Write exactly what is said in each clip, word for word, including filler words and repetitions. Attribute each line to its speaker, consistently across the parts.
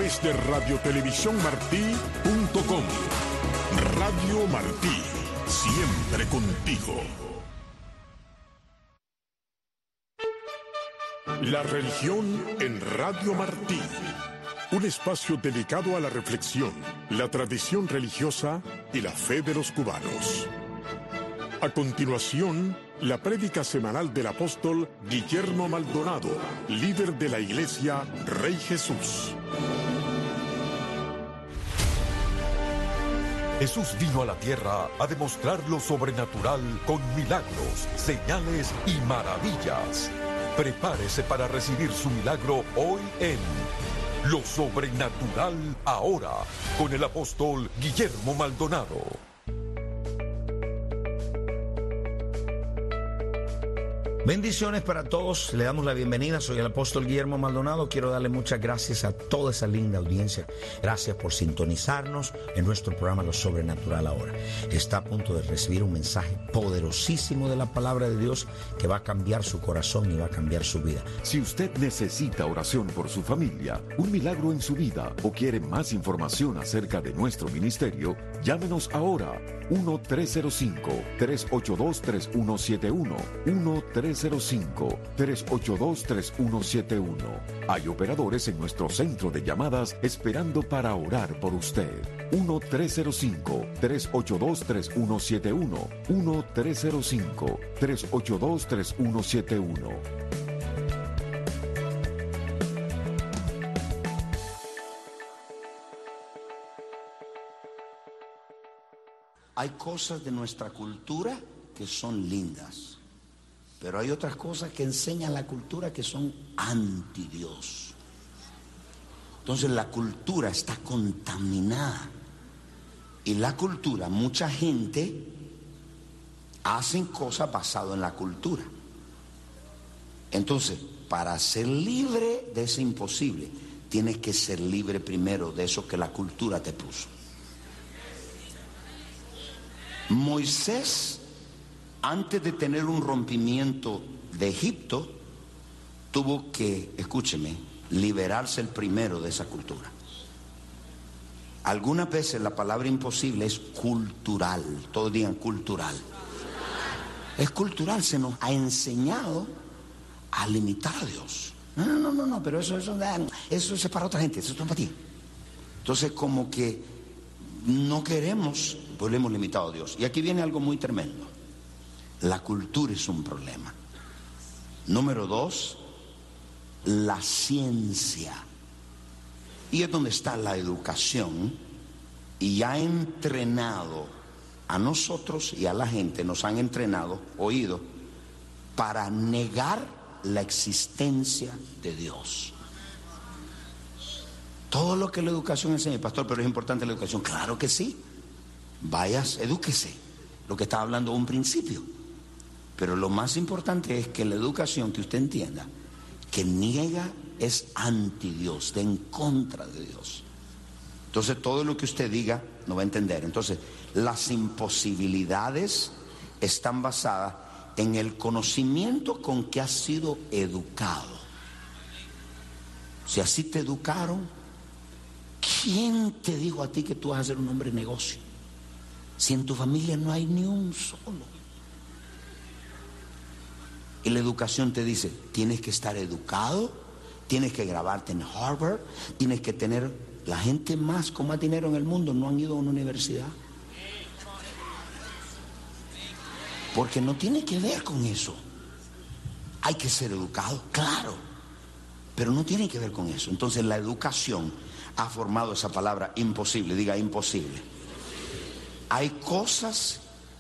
Speaker 1: través de radio televisión martí punto com. Radio Martí, siempre contigo. La religión en Radio Martí. Un espacio dedicado a la reflexión, la tradición religiosa y la fe de los cubanos. A continuación, la prédica semanal del apóstol Guillermo Maldonado, líder de la iglesia Rey Jesús.
Speaker 2: Jesús vino a la tierra a demostrar lo sobrenatural con milagros, señales y maravillas. Prepárese para recibir su milagro hoy en Lo Sobrenatural Ahora, con el apóstol Guillermo Maldonado.
Speaker 3: Bendiciones para todos, le damos la bienvenida, soy el apóstol Guillermo Maldonado, quiero darle muchas gracias a toda esa linda audiencia, gracias por sintonizarnos en nuestro programa Lo Sobrenatural Ahora. Está a punto de recibir un mensaje poderosísimo de la palabra de Dios que va a cambiar su corazón y va a cambiar su vida.
Speaker 2: Si usted necesita oración por su familia, un milagro en su vida o quiere más información acerca de nuestro ministerio, llámenos ahora uno tres cero cinco, tres ocho dos, tres uno siete uno, uno tres cero cinco, tres ocho dos, tres uno siete uno. Hay operadores en nuestro centro de llamadas esperando para orar por usted. uno tres cero cinco, tres ocho dos, tres uno siete uno, uno tres cero cinco, tres ocho dos, tres uno siete uno.
Speaker 3: Hay cosas de nuestra cultura que son lindas, pero hay otras cosas que enseña la cultura que son anti Dios. Entonces la cultura está contaminada. Y la cultura, mucha gente hace cosas basadas en la cultura. Entonces, para ser libre de ese imposible, tienes que ser libre primero de eso que la cultura te puso. Moisés, antes de tener un rompimiento de Egipto, tuvo que, escúcheme, liberarse el primero de esa cultura. Algunas veces la palabra imposible es cultural, todos digan cultural. Es cultural, se nos ha enseñado a limitar a Dios. No, no, no, no, pero eso, eso, eso es para otra gente, eso es para ti. Entonces como que no queremos, pues le hemos limitado a Dios. Y aquí viene algo muy tremendo. La cultura es un problema. Número dos, la ciencia. Y es donde está la educación. Y ha entrenado a nosotros y a la gente, nos han entrenado, oído, para negar la existencia de Dios. Todo lo que la educación enseña, pastor, pero es importante la educación. Claro que sí. Vayas, edúquese. Lo que estaba hablando a un principio. Pero lo más importante es que la educación, que usted entienda, que niega es anti Dios, de en contra de Dios. Entonces todo lo que usted diga no va a entender. Entonces las imposibilidades están basadas en el conocimiento con que has sido educado. Si así te educaron, ¿quién te dijo a ti que tú vas a ser un hombre de negocio? Si en tu familia no hay ni un solo. Y la educación te dice, tienes que estar educado, tienes que graduarte en Harvard, tienes que tener, la gente más con más dinero en el mundo no han ido a una universidad. Porque no tiene que ver con eso. Hay que ser educado, claro, pero no tiene que ver con eso. Entonces la educación ha formado esa palabra imposible, diga imposible. Hay cosas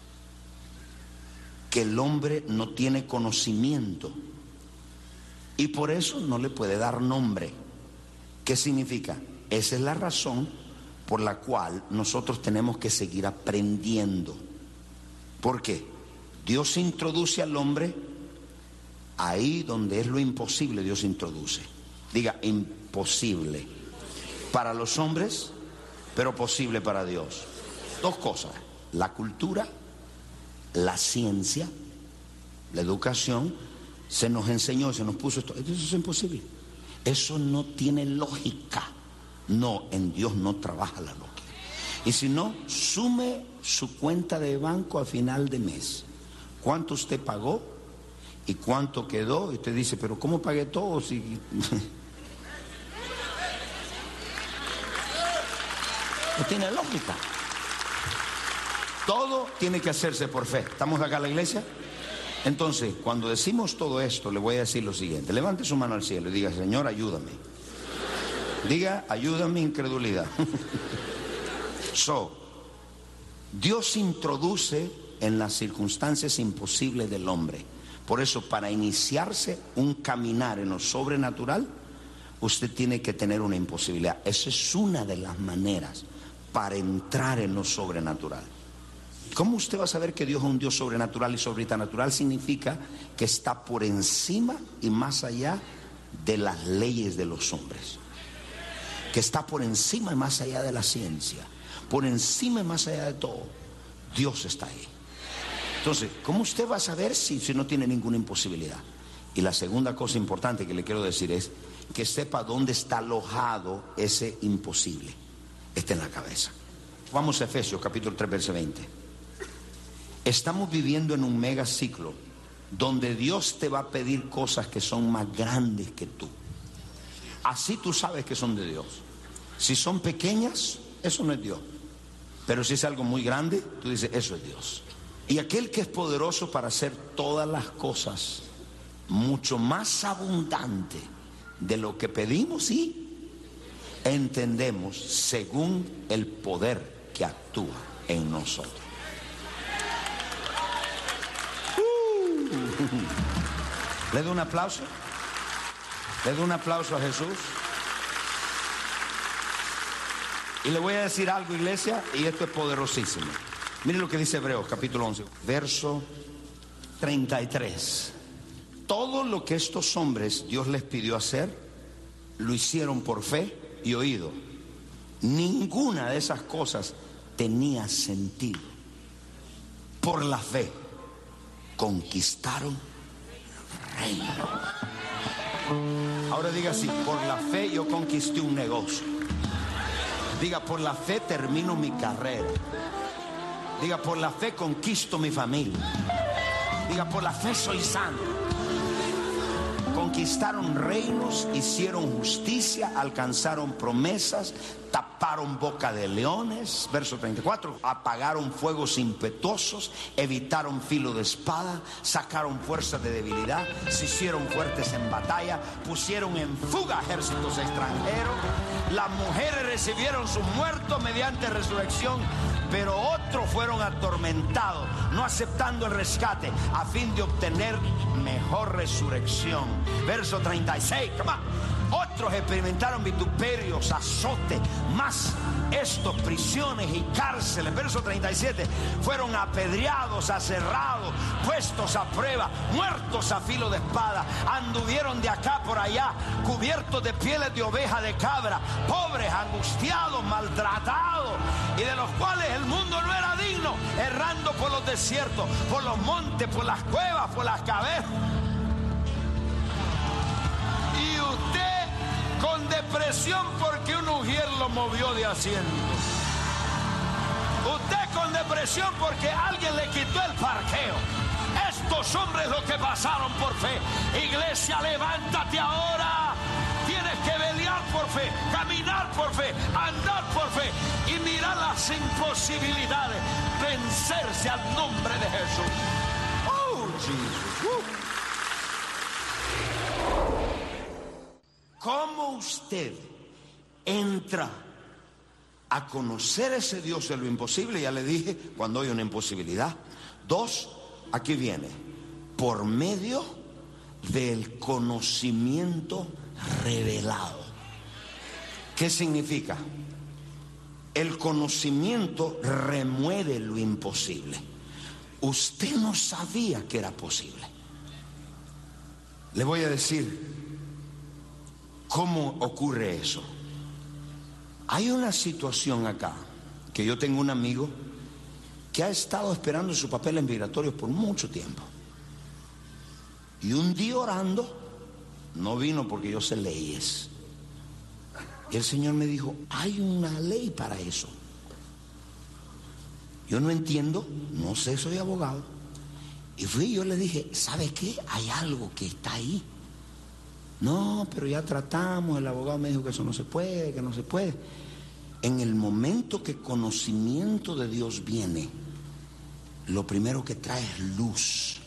Speaker 3: que el hombre no tiene conocimiento y por eso no le puede dar nombre. ¿Qué significa? Esa es la razón por la cual nosotros tenemos que seguir aprendiendo. ¿Por qué? Dios introduce al hombre ahí donde es lo imposible. Dios introduce, diga imposible para los hombres, pero posible para Dios. Dos cosas: la cultura, la ciencia, la educación. Se nos enseñó, se nos puso esto. Eso es imposible. Eso no tiene lógica. No, en Dios no trabaja la lógica. Y si no, sume su cuenta de banco a final de mes. ¿Cuánto usted pagó y cuánto quedó? Y usted dice, pero ¿cómo pagué todo si...? No tiene lógica. Todo tiene que hacerse por fe. ¿Estamos acá en la iglesia? Entonces, cuando decimos todo esto, le voy a decir lo siguiente. Levante su mano al cielo y diga, Señor, ayúdame. Diga, ayúdame incredulidad. So, Dios introduce en las circunstancias imposibles del hombre. Por eso, para iniciarse un caminar en lo sobrenatural, usted tiene que tener una imposibilidad. Esa es una de las maneras para entrar en lo sobrenatural. ¿Cómo usted va a saber que Dios es un Dios sobrenatural y sobrenatural? Significa que está por encima y más allá de las leyes de los hombres. Que está por encima y más allá de la ciencia. Por encima y más allá de todo. Dios está ahí. Entonces, ¿cómo usted va a saber si, si no tiene ninguna imposibilidad? Y la segunda cosa importante que le quiero decir es que sepa dónde está alojado ese imposible. Está en la cabeza. Vamos a Efesios capítulo tres, verso veinte. Estamos viviendo en un mega ciclo donde Dios te va a pedir cosas que son más grandes que tú. Así tú sabes que son de Dios. Si son pequeñas, eso no es Dios. Pero si es algo muy grande, tú dices, eso es Dios. Y aquel que es poderoso para hacer todas las cosas mucho más abundante de lo que pedimos y entendemos según el poder que actúa en nosotros. ¿Le doy un aplauso? ¿Le doy un aplauso a Jesús? Y le voy a decir algo, iglesia, y esto es poderosísimo. Miren lo que dice Hebreos capítulo once, verso treinta y tres. Todo lo que estos hombres Dios les pidió hacer, lo hicieron por fe y oído. Ninguna de esas cosas tenía sentido. Por la fe conquistaron reino. Ahora diga así, por la fe yo conquisté un negocio. Diga, por la fe termino mi carrera. Diga, por la fe conquisto mi familia. Diga, por la fe soy santo. Conquistaron reinos, hicieron justicia, alcanzaron promesas, taparon boca de leones, verso treinta y cuatro, apagaron fuegos impetuosos, evitaron filo de espada, sacaron fuerzas de debilidad, se hicieron fuertes en batalla, pusieron en fuga ejércitos extranjeros, las mujeres recibieron sus muertos mediante resurrección, pero otros fueron atormentados, no aceptando el rescate, a fin de obtener mejor resurrección. Verso treinta y seis, come on. Otros experimentaron vituperios, azotes, más estos prisiones y cárceles. Verso treinta y siete, fueron apedreados, aserrados, puestos a prueba, muertos a filo de espada, anduvieron de acá por allá, cubiertos de pieles de oveja, de cabra, pobres, angustiados, maltratados, y de los cuales el mundo no era digno, errando por los desiertos, por los montes, por las cuevas, por las cavernas. Y usted con depresión porque un ujier lo movió de asiento. Usted con depresión porque alguien le quitó el parqueo. Estos hombres lo que pasaron por fe. Iglesia, levántate ahora. Tienes que pelear por fe, caminar por fe, andar por fe y mirar las imposibilidades. Vencerse al nombre de Jesús. Oh, Jesus. Uh. ¿Cómo usted entra a conocer a ese Dios de lo imposible? Ya le dije, cuando hay una imposibilidad. Dos, aquí viene, por medio del conocimiento revelado. ¿Qué significa? El conocimiento remueve lo imposible. Usted no sabía que era posible. Le voy a decir ¿cómo ocurre eso? Hay una situación acá, que yo tengo un amigo que ha estado esperando sus papeles migratorios por mucho tiempo. Y un día orando, no vino porque yo sé leyes. Y el Señor me dijo, hay una ley para eso. Yo no entiendo, no sé, soy abogado. Y fui y yo le dije, ¿sabe qué? Hay algo que está ahí. No, pero ya tratamos, el abogado me dijo que eso no se puede, que no se puede. En el momento que conocimiento de Dios viene, lo primero que trae es luz.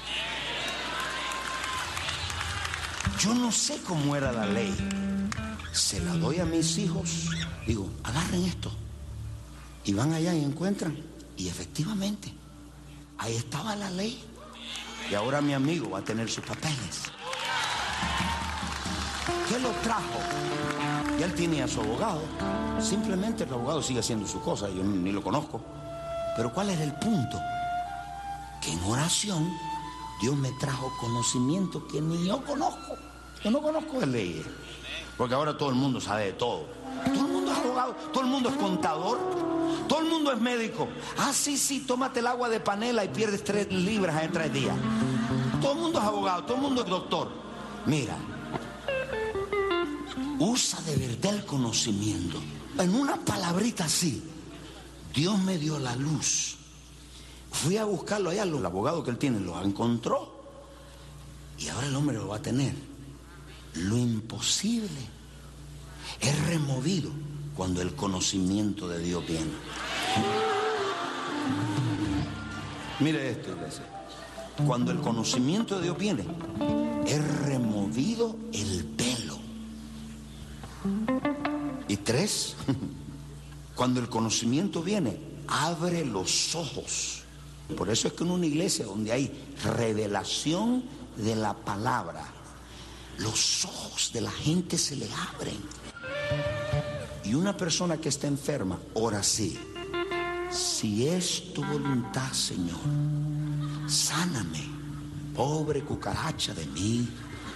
Speaker 3: Yo no sé cómo era la ley. Se la doy a mis hijos, digo, agarren esto. Y van allá y encuentran. Y efectivamente, ahí estaba la ley. Y ahora mi amigo va a tener sus papeles. ¿Qué lo trajo? Y él tiene a su abogado. Simplemente el abogado sigue haciendo su cosa, yo ni lo conozco. Pero ¿cuál es el punto? Que en oración Dios me trajo conocimiento que ni yo conozco. Yo no conozco de leyes. Porque ahora todo el mundo sabe de todo. Todo el mundo es abogado, todo el mundo es contador, todo el mundo es médico. Ah, sí, sí, tómate el agua de panela y pierdes tres libras en tres días. Todo el mundo es abogado, todo el mundo es doctor. Mira, usa de verdad el conocimiento. En una palabrita así, Dios me dio la luz. Fui a buscarlo allá, el abogado que él tiene lo encontró. Y ahora el hombre lo va a tener. Lo imposible es removido cuando el conocimiento de Dios viene. Mire esto, iglesia. Cuando el conocimiento de Dios viene, es removido el velo. Y tres, cuando el conocimiento viene, abre los ojos. Por eso es que en una iglesia donde hay revelación de la palabra, los ojos de la gente se le abren. Y una persona que está enferma ora así: si es tu voluntad, Señor, sáname, pobre cucaracha de mí,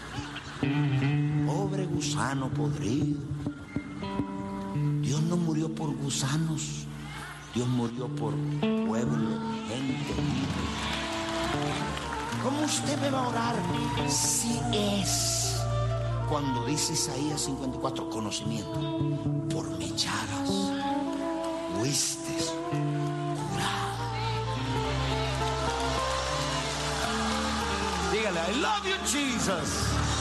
Speaker 3: pobre gusano podrido. Dios no murió por gusanos, Dios murió por pueblo, gente libre. ¿Cómo usted me va a orar si es? Cuando dice Isaías cincuenta y cuatro, conocimiento, por mis llagas fuiste curado. Dígale, I love you, Jesus.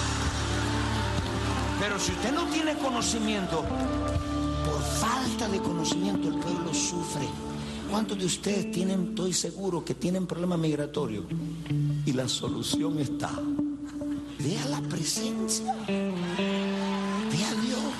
Speaker 3: Pero si usted no tiene conocimiento, por falta de conocimiento el pueblo sufre. ¿Cuántos de ustedes tienen, estoy seguro, que tienen problemas migratorios? Y la solución está. Vea la presencia. Vea a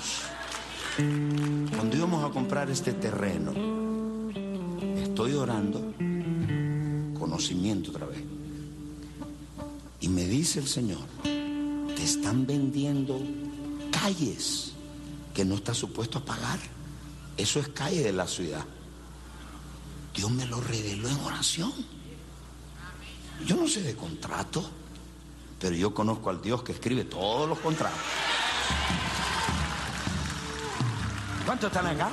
Speaker 3: Dios. Cuando íbamos a comprar este terreno, estoy orando, conocimiento otra vez. Y me dice el Señor, te están vendiendo calles que no estás supuesto a pagar. Eso es calle de la ciudad. Dios me lo reveló en oración. Yo no sé de contrato, pero yo conozco al Dios que escribe todos los contratos. ¿Cuántos están acá?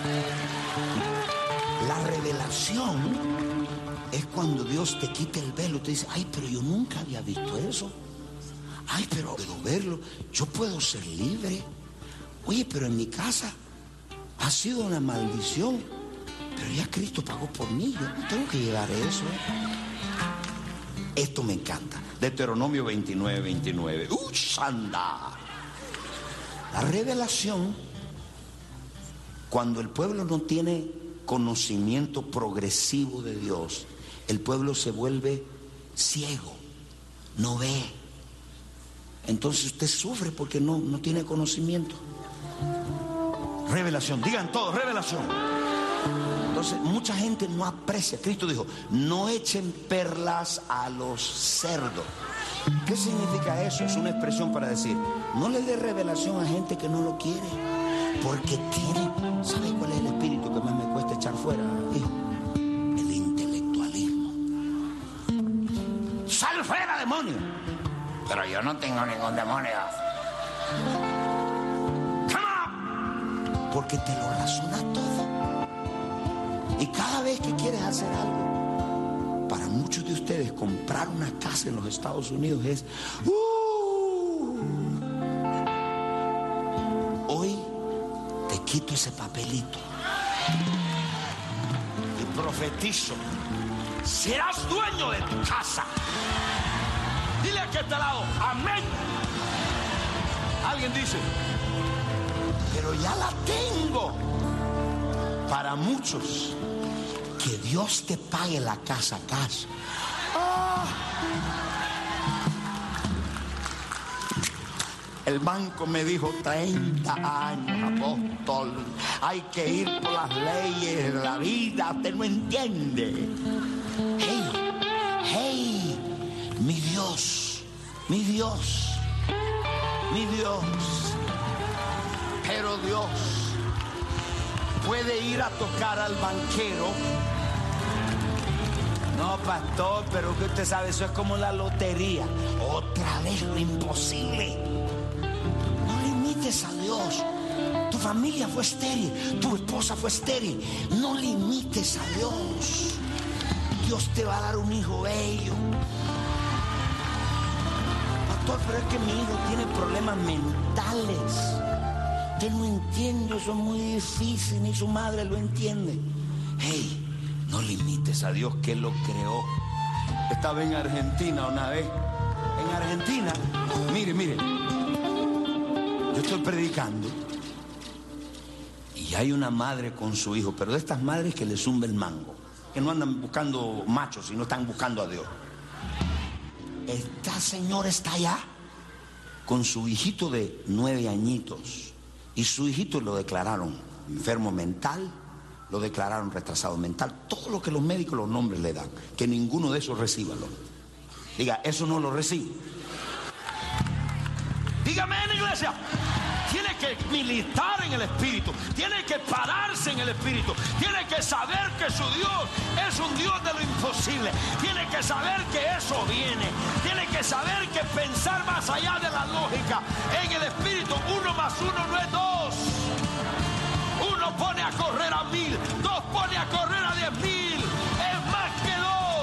Speaker 3: La revelación es cuando Dios te quita el velo. Te dice, ay, pero yo nunca había visto eso. Ay, pero puedo verlo. Yo puedo ser libre. Oye, pero en mi casa ha sido una maldición. Pero ya Cristo pagó por mí. Yo no tengo que llegar a eso. Esto me encanta. Deuteronomio veintinueve, veintinueve. ¡Uy, sanda! La revelación, cuando el pueblo no tiene conocimiento progresivo de Dios, el pueblo se vuelve ciego, no ve. Entonces usted sufre porque no, no tiene conocimiento. Revelación, digan todos, revelación. Entonces mucha gente no aprecia. Cristo dijo, no echen perlas a los cerdos. ¿Qué significa eso? Es una expresión para decir, no le dé revelación a gente que no lo quiere, porque tiene. ¿Sabe cuál es el espíritu que más me cuesta echar fuera, hijo? El intelectualismo. ¡Sal fuera, demonio! Pero yo no tengo ningún demonio. ¡Come on! Porque te lo razona todo. Y cada vez que quieres hacer algo, para muchos de ustedes comprar una casa en los Estados Unidos es uh, hoy quito ese papelito y profetizo: serás dueño de tu casa. Dile a que este lado, amén. Alguien dice: pero ya la tengo. Para muchos, que Dios te pague la casa cash. Oh. El banco me dijo: treinta años, apóstol. Hay que ir por las leyes de la vida. Usted no entiende. Hey, hey, mi Dios, mi Dios, mi Dios. Pero Dios puede ir a tocar al banquero. No, pastor, pero que usted sabe, eso es como la lotería. Otra vez lo imposible. No limites a Dios. Tu familia fue estéril, tu esposa fue estéril. No limites a Dios. Dios te va a dar un hijo bello. Pastor, pero es que mi hijo tiene problemas mentales. Usted no entiende, eso es muy difícil, ni su madre lo entiende. Hey, no limites a Dios, que lo creó. Estaba en Argentina una vez. En Argentina, mire, mire, yo estoy predicando y hay una madre con su hijo, pero de estas madres que le zumba el mango, que no andan buscando machos, sino están buscando a Dios. Esta señora está allá con su hijito de nueve añitos. Y su hijito lo declararon enfermo mental, lo declararon retrasado mental, todo lo que los médicos, los nombres le dan, que ninguno de esos recíbalo. Diga, eso no lo recibe. Dígame en la iglesia. Tiene que militar en el Espíritu, tiene que pararse en el Espíritu, tiene que saber que su Dios es un Dios de lo imposible, tiene que saber que eso viene, tiene que saber que pensar más allá de la lógica. En el Espíritu, uno más uno no es dos. Uno pone a correr a mil, dos pone a correr a diez mil, es más que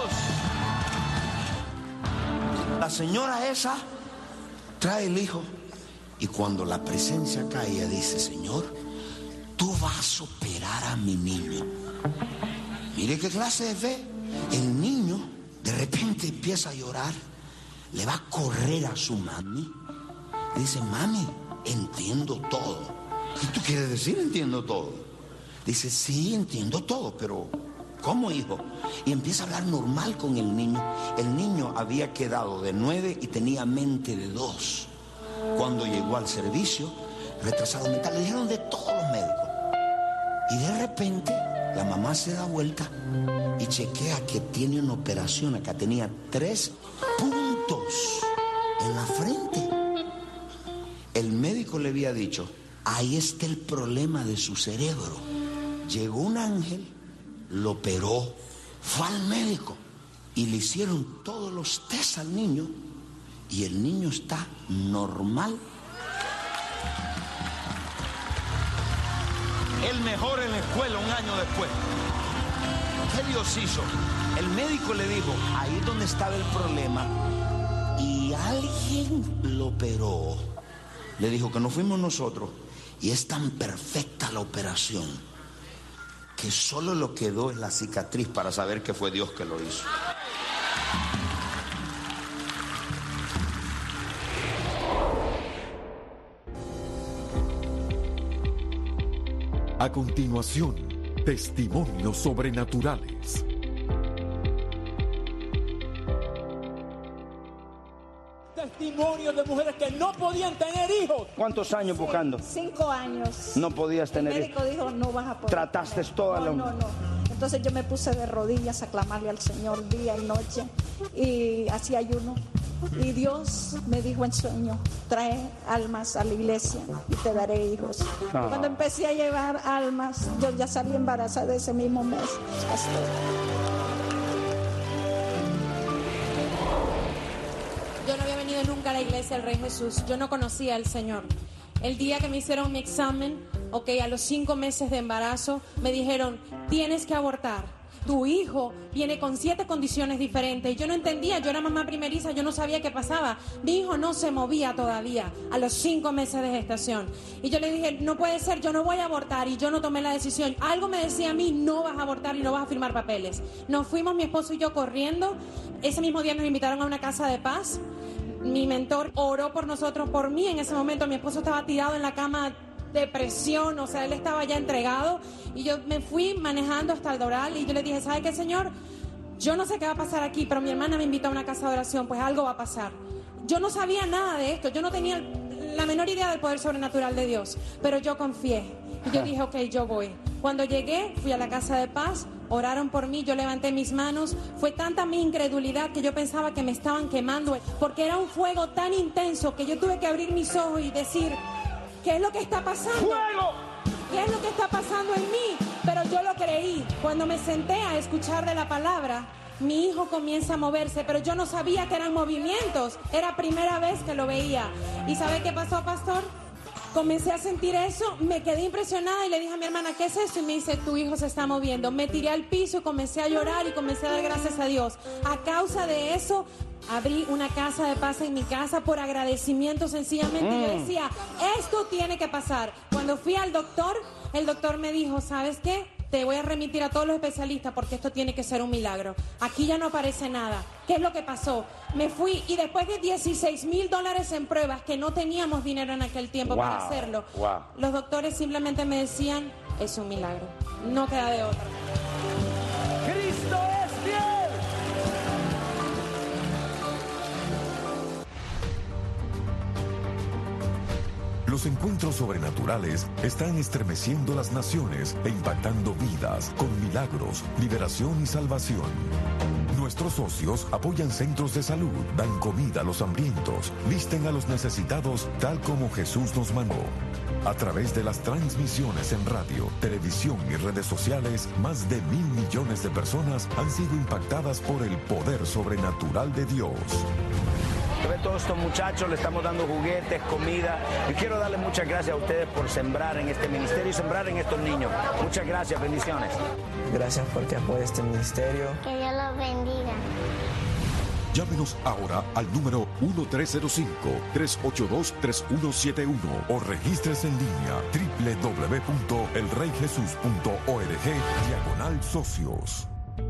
Speaker 3: dos. La señora esa trae el hijo. Y cuando la presencia cae, ella dice: Señor, tú vas a operar a mi niño. Mire qué clase de fe. El niño de repente empieza a llorar, le va a correr a su mami. Le dice: mami, entiendo todo. ¿Qué tú quieres decir entiendo todo? Dice: sí, entiendo todo, pero ¿cómo, hijo? Y empieza a hablar normal con el niño. El niño había quedado de nueve y tenía mente de dos. Cuando llegó al servicio, retrasado mental, le dijeron de todos los médicos. Y de repente, la mamá se da vuelta y chequea que tiene una operación. Acá tenía tres puntos en la frente. El médico le había dicho: ahí está el problema de su cerebro. Llegó un ángel, lo operó, fue al médico y le hicieron todos los test al niño. Y el niño está normal. El mejor en la escuela un año después. ¿Qué Dios hizo? El médico le dijo: ahí es donde estaba el problema. Y alguien lo operó. Le dijo que no fuimos nosotros. Y es tan perfecta la operación que solo lo quedó es la cicatriz para saber que fue Dios que lo hizo.
Speaker 2: A continuación, testimonios sobrenaturales.
Speaker 4: Testimonios de mujeres que no podían tener hijos.
Speaker 5: ¿Cuántos años
Speaker 6: Sí,
Speaker 5: buscando?
Speaker 6: Cinco años.
Speaker 5: No podías tener
Speaker 6: El médico dijo: no vas a poder.
Speaker 5: Trataste
Speaker 6: tener.
Speaker 5: toda
Speaker 6: no,
Speaker 5: la...
Speaker 6: No, no, Entonces yo me puse de rodillas a clamarle al Señor día y noche. Y hacía ayuno. Y Dios me dijo en sueño: trae almas a la iglesia y te daré hijos.
Speaker 5: Ah.
Speaker 6: Cuando empecé a llevar almas, yo ya salí embarazada ese mismo mes, pastor.
Speaker 7: Yo no había venido nunca a la iglesia del Rey Jesús. Yo no conocía al Señor. El día que me hicieron mi examen, ok, a los cinco meses de embarazo, me dijeron: tienes que abortar. tu hijo viene con siete condiciones diferentes. Y yo no entendía, yo era mamá primeriza, yo no sabía qué pasaba. Mi hijo no se movía todavía a los cinco meses de gestación. Y yo le dije, no puede ser, yo no voy a abortar. Y yo no tomé la decisión. Algo me decía a mí, no vas a abortar y no vas a firmar papeles. Nos fuimos, mi esposo y yo, corriendo. Ese mismo día nos invitaron a una casa de paz. Mi mentor oró por nosotros, por mí en ese momento. Mi esposo estaba tirado en la cama, depresión, o sea, él estaba ya entregado. Y yo me fui manejando hasta el Doral y yo le dije, ¿sabe qué, Señor? Yo no sé qué va a pasar aquí, pero mi hermana me invitó a una casa de oración, pues algo va a pasar. Yo no sabía nada de esto, yo no tenía la menor idea del poder sobrenatural de Dios, pero yo confié. Y yo dije, ok, yo voy. Cuando llegué, fui a la casa de paz, oraron por mí, yo levanté mis manos. Fue tanta mi incredulidad que yo pensaba que me estaban quemando, porque era un fuego tan intenso que yo tuve que abrir mis ojos y decir, ¿qué es lo que está pasando? ¡Fuego! ¿Qué es lo que está pasando en mí? Pero yo lo creí. Cuando me senté a escuchar de la palabra, mi hijo comienza a moverse, pero yo no sabía que eran movimientos. Era primera vez que lo veía. ¿Y sabe qué pasó, pastor? Comencé a sentir eso, me quedé impresionada y le dije a mi hermana, ¿qué es eso? Y me dice, tu hijo se está moviendo. Me tiré al piso y comencé a llorar y comencé a dar gracias a Dios. A causa de eso, abrí una casa de paz en mi casa por agradecimiento sencillamente. Mm. Yo decía, esto tiene que pasar. Cuando fui al doctor, el doctor me dijo, ¿sabes qué? Te voy a remitir a todos los especialistas porque esto tiene que ser un milagro. Aquí ya no aparece nada. ¿Qué es lo que pasó? Me fui y después de dieciséis mil dólares en pruebas, que no teníamos dinero en aquel tiempo wow, para hacerlo, wow. Los doctores simplemente me decían, es un milagro. No queda de otra.
Speaker 5: ¡Cristo es fiel!
Speaker 2: Los encuentros sobrenaturales están estremeciendo las naciones e impactando vidas con milagros, liberación y salvación. Nuestros socios apoyan centros de salud, dan comida a los hambrientos, visten a los necesitados tal como Jesús nos mandó. A través de las transmisiones en radio, televisión y redes sociales, más de mil millones de personas han sido impactadas por el poder sobrenatural de Dios.
Speaker 8: A todos estos muchachos le estamos dando juguetes, comida. Y quiero darle muchas gracias a ustedes por sembrar en este ministerio y sembrar en estos niños. Muchas gracias, bendiciones.
Speaker 9: Gracias porque apoya este ministerio.
Speaker 10: Que Dios los bendiga.
Speaker 2: Llámenos ahora al número uno tres cero cinco, tres ocho dos, tres uno siete uno o regístrese en línea doble u doble u doble u punto el rey jesús punto org diagonal socios.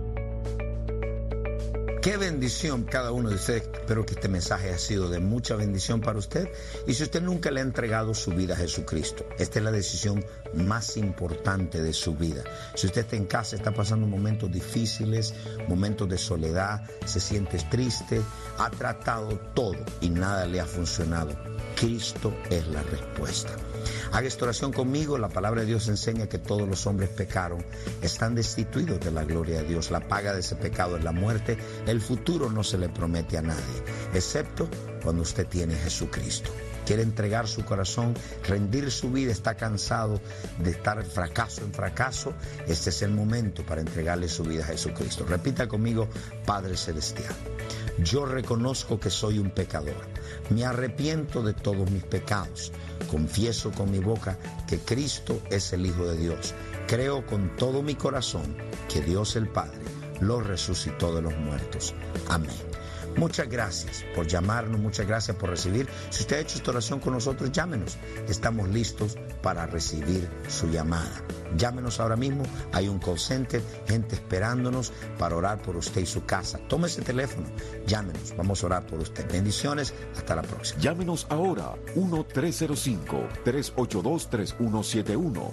Speaker 3: Qué bendición cada uno de ustedes. Espero que este mensaje haya sido de mucha bendición para usted. Y si usted nunca le ha entregado su vida a Jesucristo, esta es la decisión más importante de su vida. Si usted está en casa, está pasando momentos difíciles, momentos de soledad, se siente triste, ha tratado todo y nada le ha funcionado, Cristo es la respuesta. Haga esta oración conmigo. La palabra de Dios enseña que todos los hombres pecaron, están destituidos de la gloria de Dios. La paga de ese pecado es la muerte. El futuro no se le promete a nadie, excepto cuando usted tiene a Jesucristo. Quiere entregar su corazón, rendir su vida, está cansado de estar fracaso en fracaso. Este es el momento para entregarle su vida a Jesucristo. Repita conmigo: Padre Celestial, yo reconozco que soy un pecador. Me arrepiento de todos mis pecados. Confieso con mi boca que Cristo es el Hijo de Dios. Creo con todo mi corazón que Dios el Padre lo resucitó de los muertos. Amén. Muchas gracias por llamarnos, muchas gracias por recibir. Si usted ha hecho esta oración con nosotros, llámenos. Estamos listos para recibir su llamada. Llámenos ahora mismo, hay un call center, gente esperándonos para orar por usted y su casa. Tome ese teléfono, llámenos, vamos a orar por usted. Bendiciones, hasta la próxima.
Speaker 2: Llámenos ahora, uno tres cero cinco, tres ocho dos, tres uno siete uno.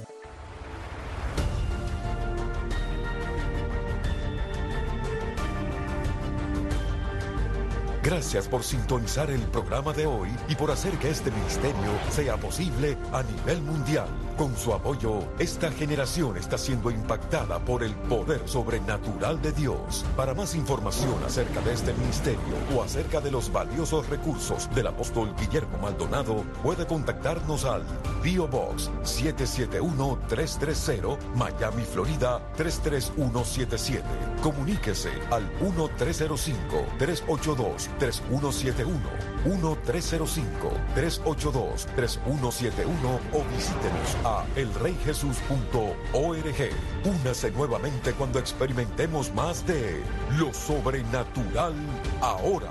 Speaker 2: Gracias por sintonizar el programa de hoy y por hacer que este ministerio sea posible a nivel mundial. Con su apoyo, esta generación está siendo impactada por el poder sobrenatural de Dios. Para más información acerca de este ministerio o acerca de los valiosos recursos del apóstol Guillermo Maldonado, puede contactarnos al P O Box siete siete uno, tres tres cero, Miami, Florida tres tres uno siete siete. Comuníquese al uno tres cero cinco, tres ocho dos, tres uno siete uno, uno tres cero cinco, tres ocho dos, tres uno siete uno o visítenos a el rey jesús punto org. Únase nuevamente cuando experimentemos más de lo sobrenatural ahora.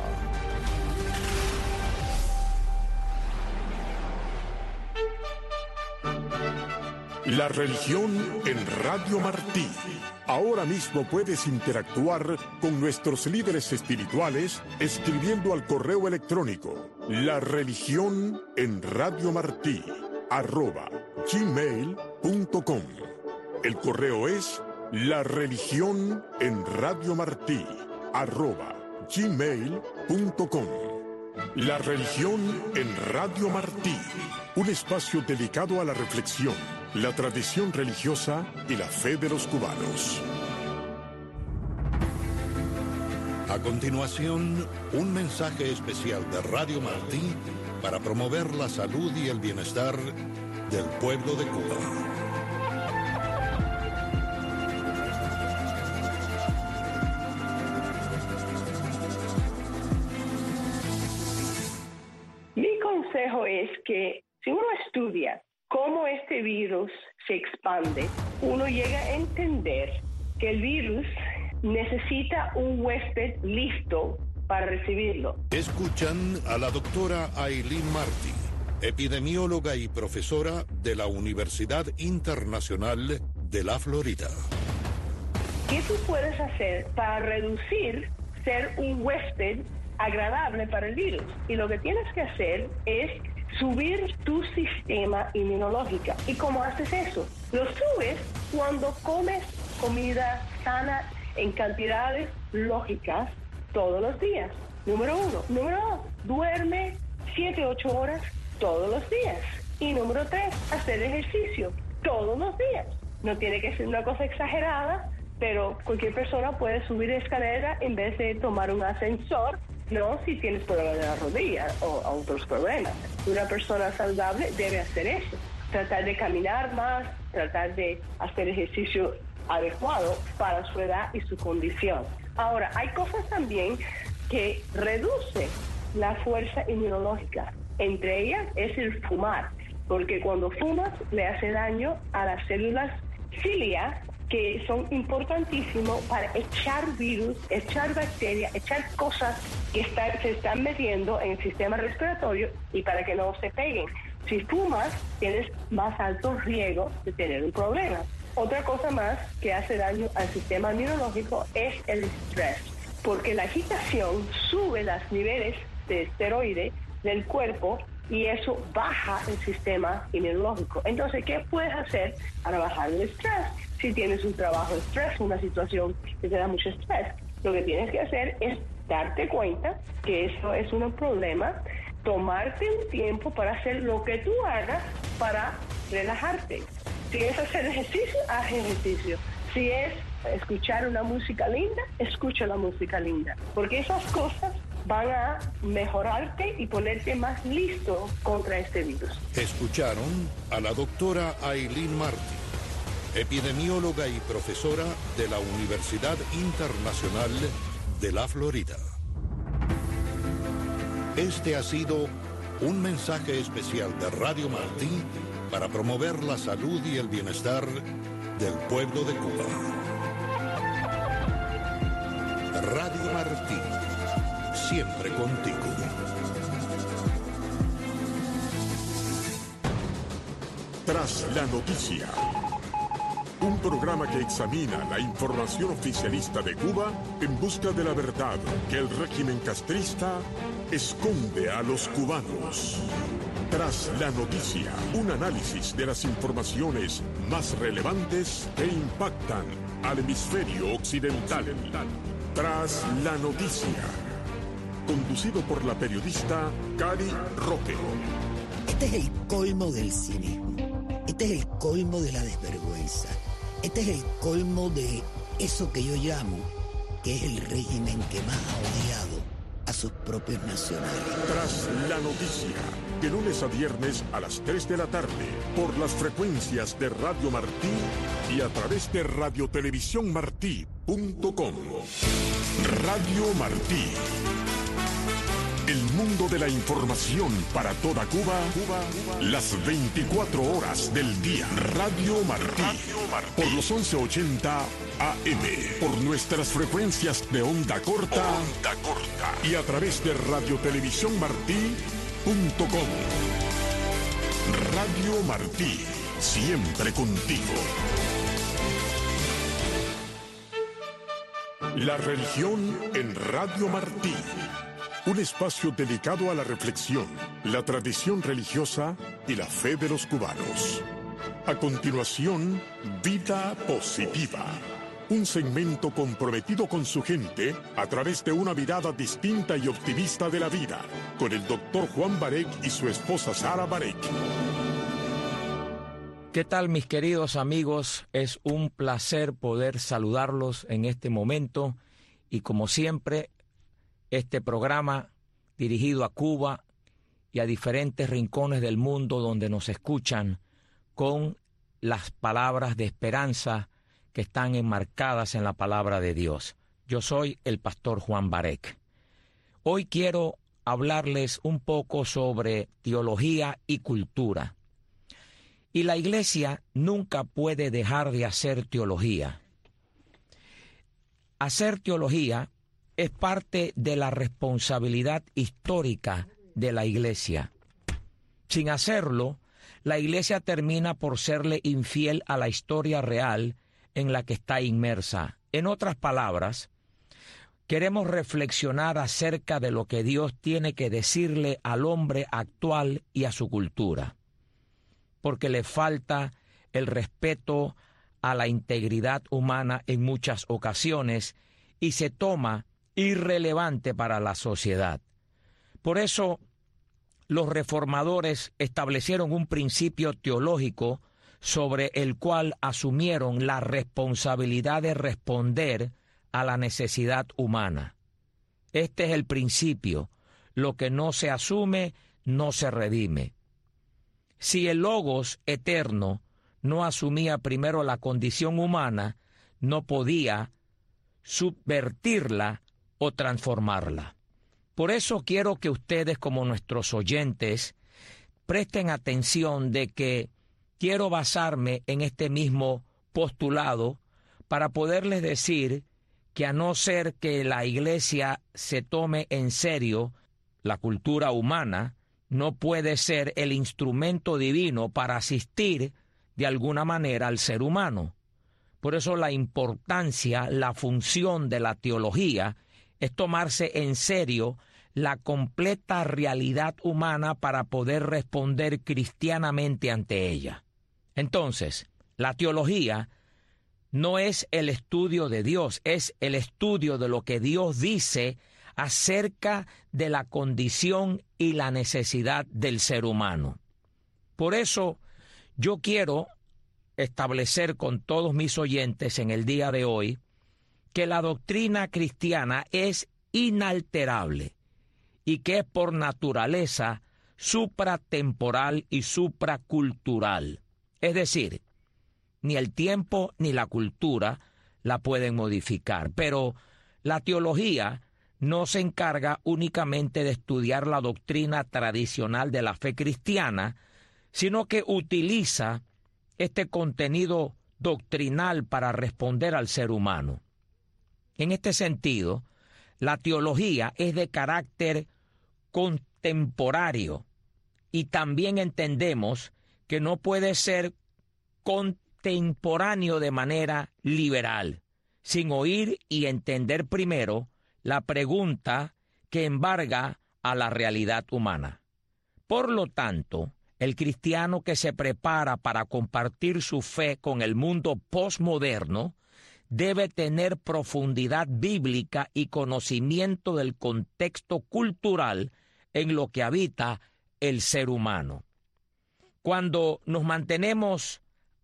Speaker 1: La religión en Radio Martí. Ahora mismo puedes interactuar con nuestros líderes espirituales escribiendo al correo electrónico la religión en Radio Martí arroba gmail punto com. El correo es la religión en Radio Martí arroba gmail punto com. La religión en Radio Martí, un espacio dedicado a la reflexión, la tradición religiosa y la fe de los cubanos.
Speaker 10: A continuación, un mensaje especial de Radio Martí para promover la salud y el bienestar del pueblo de Cuba.
Speaker 11: Mi consejo es que si uno estudia cómo este virus se expande, uno llega a entender que el virus necesita un huésped listo para recibirlo.
Speaker 10: Escuchan a la doctora Aileen Martí, epidemióloga y profesora de la Universidad Internacional de la Florida.
Speaker 11: ¿Qué tú puedes hacer para reducir ser un huésped agradable para el virus? Y lo que tienes que hacer es subir tu sistema inmunológico. ¿Y cómo haces eso? Lo subes cuando comes comida sana en cantidades lógicas todos los días. Número uno. Número dos, duerme siete, ocho horas todos los días. Y número tres, hacer ejercicio todos los días. No tiene que ser una cosa exagerada, pero cualquier persona puede subir escalera en vez de tomar un ascensor, no si tienes problemas de la rodilla o otros problemas. Una persona saludable debe hacer eso. Tratar de caminar más, tratar de hacer ejercicio adecuado para su edad y su condición. Ahora, hay cosas también que reducen la fuerza inmunológica. Entre ellas es el fumar, porque cuando fumas le hace daño a las células cilia, que son importantísimos para echar virus, echar bacterias, echar cosas que está, se están metiendo en el sistema respiratorio y para que no se peguen. Si fumas, tienes más alto riesgo de tener un problema. Otra cosa más que hace daño al sistema inmunológico es el estrés, porque la agitación sube los niveles de esteroide del cuerpo y eso baja el sistema inmunológico. Entonces, ¿qué puedes hacer para bajar el estrés? Si tienes un trabajo de estrés, una situación que te da mucho estrés, lo que tienes que hacer es darte cuenta que eso es un problema, tomarte un tiempo para hacer lo que tú hagas para relajarte. Si es hacer ejercicio, haz ejercicio. Si es escuchar una música linda, escucha la música linda. Porque esas cosas van a mejorarte y ponerte más listo contra este virus.
Speaker 10: Escucharon a la doctora Aileen Martí, epidemióloga y profesora de la Universidad Internacional de la Florida. Este ha sido un mensaje especial de Radio Martí para promover la salud y el bienestar del pueblo de Cuba. Radio Martí, siempre contigo.
Speaker 1: Tras la noticia, un programa que examina la información oficialista de Cuba en busca de la verdad que el régimen castrista esconde a los cubanos. Tras la noticia, un análisis de las informaciones más relevantes que impactan al hemisferio occidental. Tras la noticia, conducido por la periodista Cari Roque.
Speaker 12: Este es el colmo del cinismo. Este es el colmo de la desvergüenza. Este es el colmo de eso que yo llamo que es el régimen que más ha odiado a sus propios nacionales.
Speaker 1: Tras la noticia, de lunes a viernes a las tres de la tarde, por las frecuencias de Radio Martí y a través de radiotelevisión martí punto com. Radio Martí. El mundo de la información para toda Cuba, Cuba, Cuba. Las veinticuatro horas del día. Radio Martí. Radio Martí. Por los once ochenta A M. Por nuestras frecuencias de onda corta. Onda corta. Y a través de radiotelevisión martí punto com. Radio Martí. Siempre contigo. La religión en Radio Martí. Un espacio dedicado a la reflexión, la tradición religiosa y la fe de los cubanos. A continuación, Vida Positiva. Un segmento comprometido con su gente a través de una mirada distinta y optimista de la vida, con el doctor Juan Barek y su esposa Sara Barek.
Speaker 13: ¿Qué tal, mis queridos amigos? Es un placer poder saludarlos en este momento y, como siempre, este programa dirigido a Cuba y a diferentes rincones del mundo donde nos escuchan con las palabras de esperanza que están enmarcadas en la palabra de Dios. Yo soy el pastor Juan Barek. Hoy quiero hablarles un poco sobre teología y cultura. Y la iglesia nunca puede dejar de hacer teología. Hacer teología es parte de la responsabilidad histórica de la iglesia. Sin hacerlo, la iglesia termina por serle infiel a la historia real en la que está inmersa. En otras palabras, queremos reflexionar acerca de lo que Dios tiene que decirle al hombre actual y a su cultura, porque le falta el respeto a la integridad humana en muchas ocasiones y se toma irrelevante para la sociedad. Por eso, los reformadores establecieron un principio teológico sobre el cual asumieron la responsabilidad de responder a la necesidad humana. Este es el principio: lo que no se asume, no se redime. Si el Logos eterno no asumía primero la condición humana, no podía subvertirla o transformarla. Por eso quiero que ustedes, como nuestros oyentes, presten atención de que quiero basarme en este mismo postulado para poderles decir que, a no ser que la iglesia se tome en serio la cultura humana, no puede ser el instrumento divino para asistir de alguna manera al ser humano. Por eso la importancia, la función de la teología es tomarse en serio la completa realidad humana para poder responder cristianamente ante ella. Entonces, la teología no es el estudio de Dios, es el estudio de lo que Dios dice acerca de la condición y la necesidad del ser humano. Por eso, yo quiero establecer con todos mis oyentes en el día de hoy que la doctrina cristiana es inalterable y que es por naturaleza supratemporal y supracultural. Es decir, ni el tiempo ni la cultura la pueden modificar. Pero la teología no se encarga únicamente de estudiar la doctrina tradicional de la fe cristiana, sino que utiliza este contenido doctrinal para responder al ser humano. En este sentido, la teología es de carácter contemporáneo y también entendemos que no puede ser contemporáneo de manera liberal, sin oír y entender primero la pregunta que embarga a la realidad humana. Por lo tanto, el cristiano que se prepara para compartir su fe con el mundo posmoderno debe tener profundidad bíblica y conocimiento del contexto cultural en lo que habita el ser humano. Cuando nos mantenemos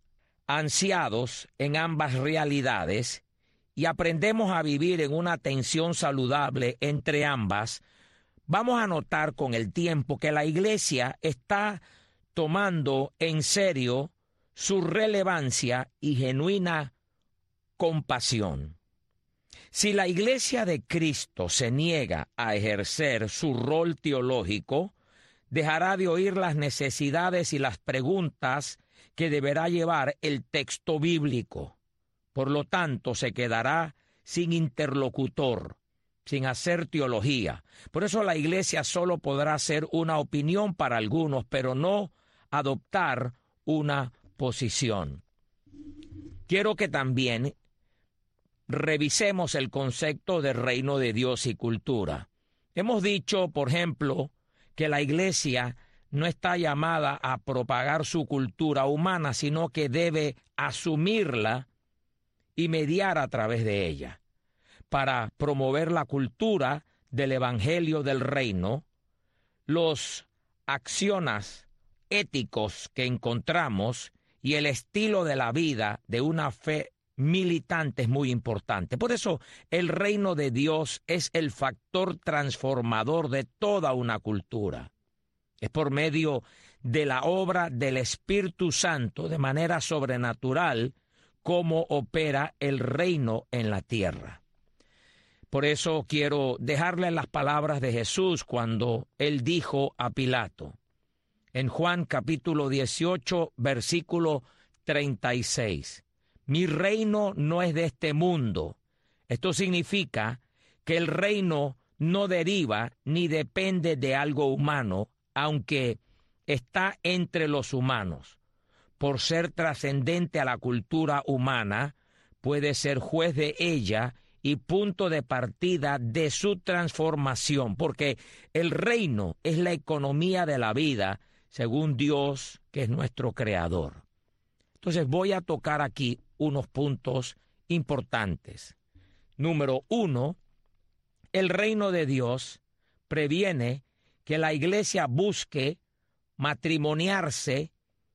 Speaker 13: ansiados en ambas realidades y aprendemos a vivir en una tensión saludable entre ambas, vamos a notar con el tiempo que la iglesia está tomando en serio su relevancia y genuina compasión. Si la Iglesia de Cristo se niega a ejercer su rol teológico, dejará de oír las necesidades y las preguntas que deberá llevar el texto bíblico. Por lo tanto, se quedará sin interlocutor, sin hacer teología. Por eso la Iglesia solo podrá ser una opinión para algunos, pero no adoptar una posición. Quiero que también revisemos el concepto de reino de Dios y cultura. Hemos dicho, por ejemplo, que la Iglesia no está llamada a propagar su cultura humana, sino que debe asumirla y mediar a través de ella, para promover la cultura del Evangelio del Reino, los acciones éticos que encontramos y el estilo de la vida de una fe militante es muy importante. Por eso el reino de Dios es el factor transformador de toda una cultura. Es por medio de la obra del Espíritu Santo, de manera sobrenatural, cómo opera el reino en la tierra. Por eso quiero dejarle las palabras de Jesús cuando él dijo a Pilato, en Juan capítulo dieciocho, versículo treinta y seis, mi reino no es de este mundo. Esto significa que el reino no deriva ni depende de algo humano, aunque está entre los humanos. Por ser trascendente a la cultura humana, puede ser juez de ella y punto de partida de su transformación, porque el reino es la economía de la vida, según Dios, que es nuestro creador. Entonces voy a tocar aquí unos puntos importantes. Número uno, el reino de Dios previene que la iglesia busque matrimoniarse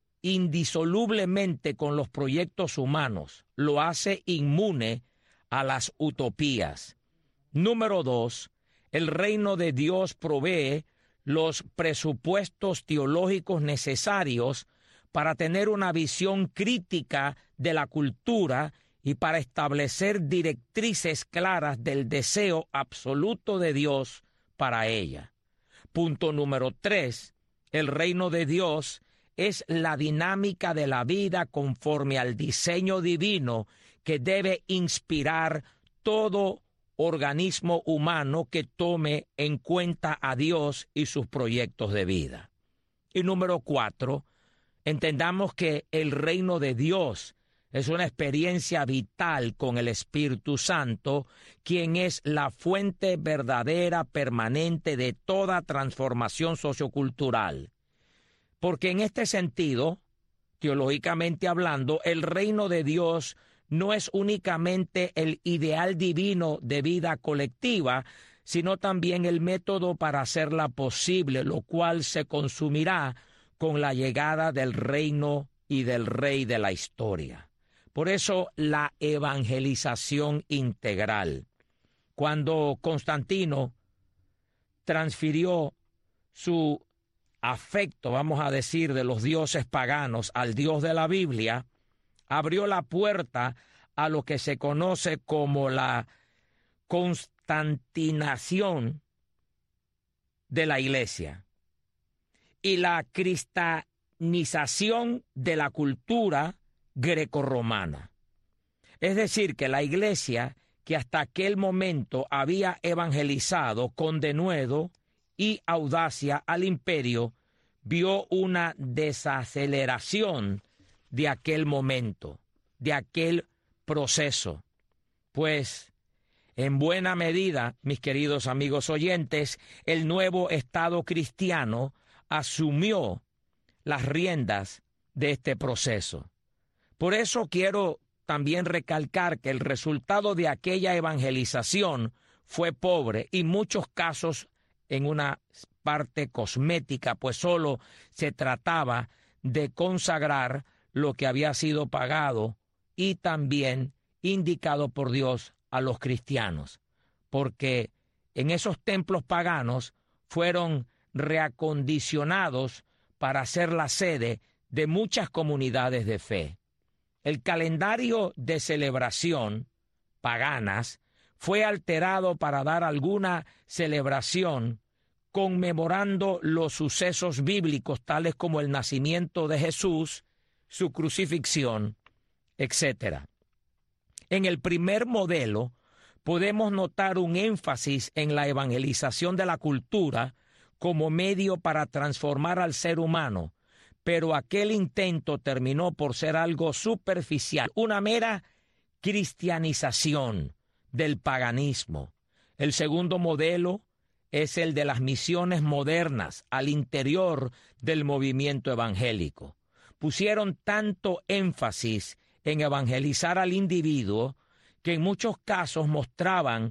Speaker 13: indisolublemente con los proyectos humanos, lo hace inmune a las utopías. Número dos, el reino de Dios provee los presupuestos teológicos necesarios para tener una visión crítica de la cultura y para establecer directrices claras del deseo absoluto de Dios para ella. Punto número tres, el reino de Dios es la dinámica de la vida conforme al diseño divino que debe inspirar todo organismo humano que tome en cuenta a Dios y sus proyectos de vida. Y número cuatro, entendamos que el reino de Dios es una experiencia vital con el Espíritu Santo, quien es la fuente verdadera, permanente de toda transformación sociocultural. Porque en este sentido, teológicamente hablando, el reino de Dios no es únicamente el ideal divino de vida colectiva, sino también el método para hacerla posible, lo cual se consumirá con la llegada del reino y del rey de la historia. Por eso la evangelización integral. Cuando Constantino transfirió su afecto, vamos a decir, de los dioses paganos al Dios de la Biblia, abrió la puerta a lo que se conoce como la constantinación de la Iglesia y la cristianización de la cultura grecorromana. Es decir, que la Iglesia, que hasta aquel momento había evangelizado con denuedo y audacia al imperio, vio una desaceleración de aquel momento, de aquel proceso. Pues, en buena medida, mis queridos amigos oyentes, el nuevo Estado cristiano asumió las riendas de este proceso. Por eso quiero también recalcar que el resultado de aquella evangelización fue pobre y en muchos casos en una parte cosmética, pues solo se trataba de consagrar lo que había sido pagado y también indicado por Dios a los cristianos, porque en esos templos paganos fueron reacondicionados para ser la sede de muchas comunidades de fe. El calendario de celebración paganas fue alterado para dar alguna celebración conmemorando los sucesos bíblicos tales como el nacimiento de Jesús, su crucifixión, etcétera. En el primer modelo podemos notar un énfasis en la evangelización de la cultura como medio para transformar al ser humano, pero aquel intento terminó por ser algo superficial, una mera cristianización del paganismo. El segundo modelo es el de las misiones modernas al interior del movimiento evangélico. Pusieron tanto énfasis en evangelizar al individuo que en muchos casos mostraban